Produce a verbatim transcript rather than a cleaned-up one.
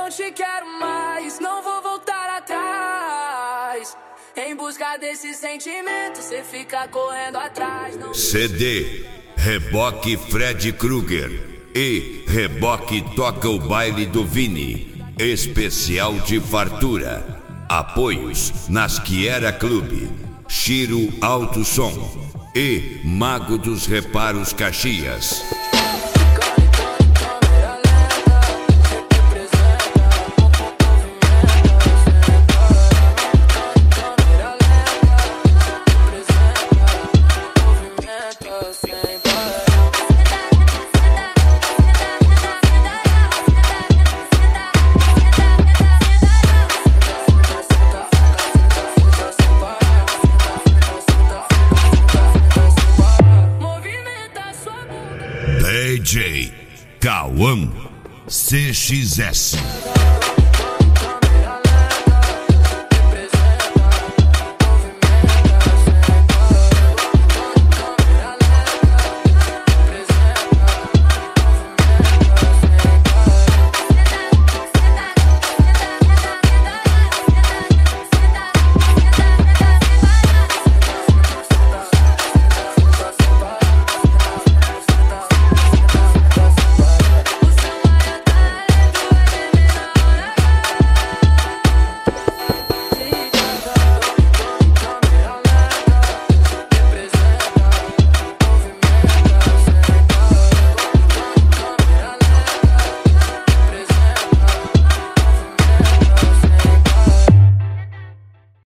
não te quero mais, não vou voltar atrás. Em busca desse sentimento, cê fica correndo atrás. Não... C D Reboque Fred Krueger e Reboque Toca o Baile do Vini. Especial de fartura. Apoios Nasquiera Clube, Chiro Alto Som e Mago dos Reparos Caxias. D J Cauã C X S.